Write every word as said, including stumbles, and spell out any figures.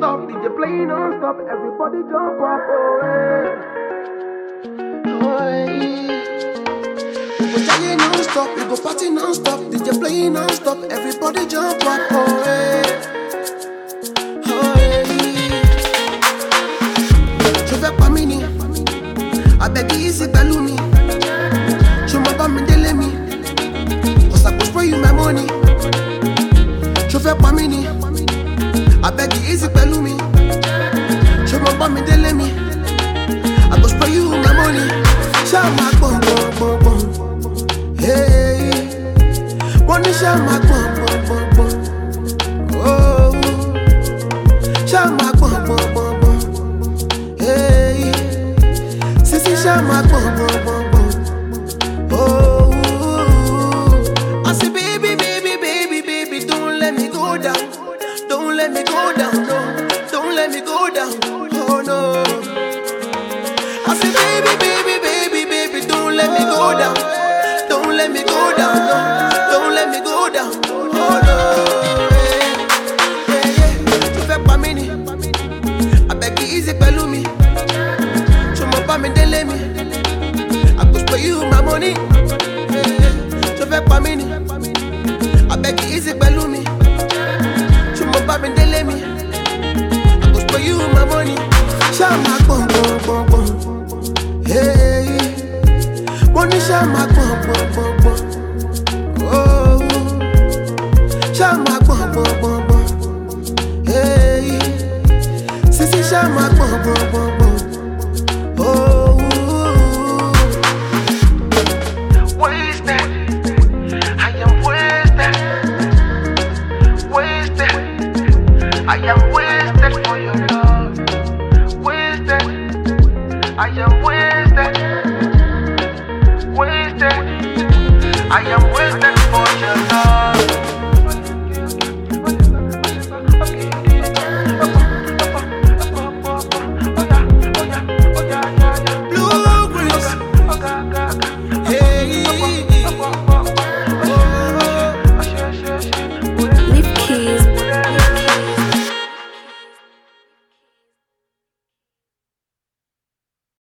non-stop, D J play non-stop, everybody jump up, oh yeah. Oh yeah. We go party non-stop, we go party non-stop, D J play non-stop, everybody jump up, oh yeah. Oh yeah. Je fais pas mini, avec easy balloon. Je m'en bats me délai mi, cause I go spray you my money. Je fais pas mini, avec easy balloon. Je m'en bats me délai mi, I go spray you my money. Shama bom bom bom bom, hey. Money shama bom bom bom bom, oh. Shama bom bom bom bom, hey. Sisi shama bom bom bom bom, oh. I say baby baby baby baby, don't let me go down, don't let me go down, no, don't let me go down, oh no. I say baby baby baby baby, don't let me go down, don't let me go down, no, don't let me go down, oh no. Yeah, yeah, yeah. Tu fais pas mini, avec easy pẹ̀lú mi. Tu m'as pas me délai mi, I go spray you my money. Yeah, yeah. Tu fais pas mini, avec easy pẹ̀lú mi. Tu m'as pas me délai mi, I go spray you my money. Shama bom bom bom bom, hey. Money shama bom bom bom bom, oh. Shama bom bom bom bom, hey. Sisi shama bom bom bom bom, oh. Wasted, I am wasted, wasted, I am wasted for your love, wasted, I am wasted, wasted, I am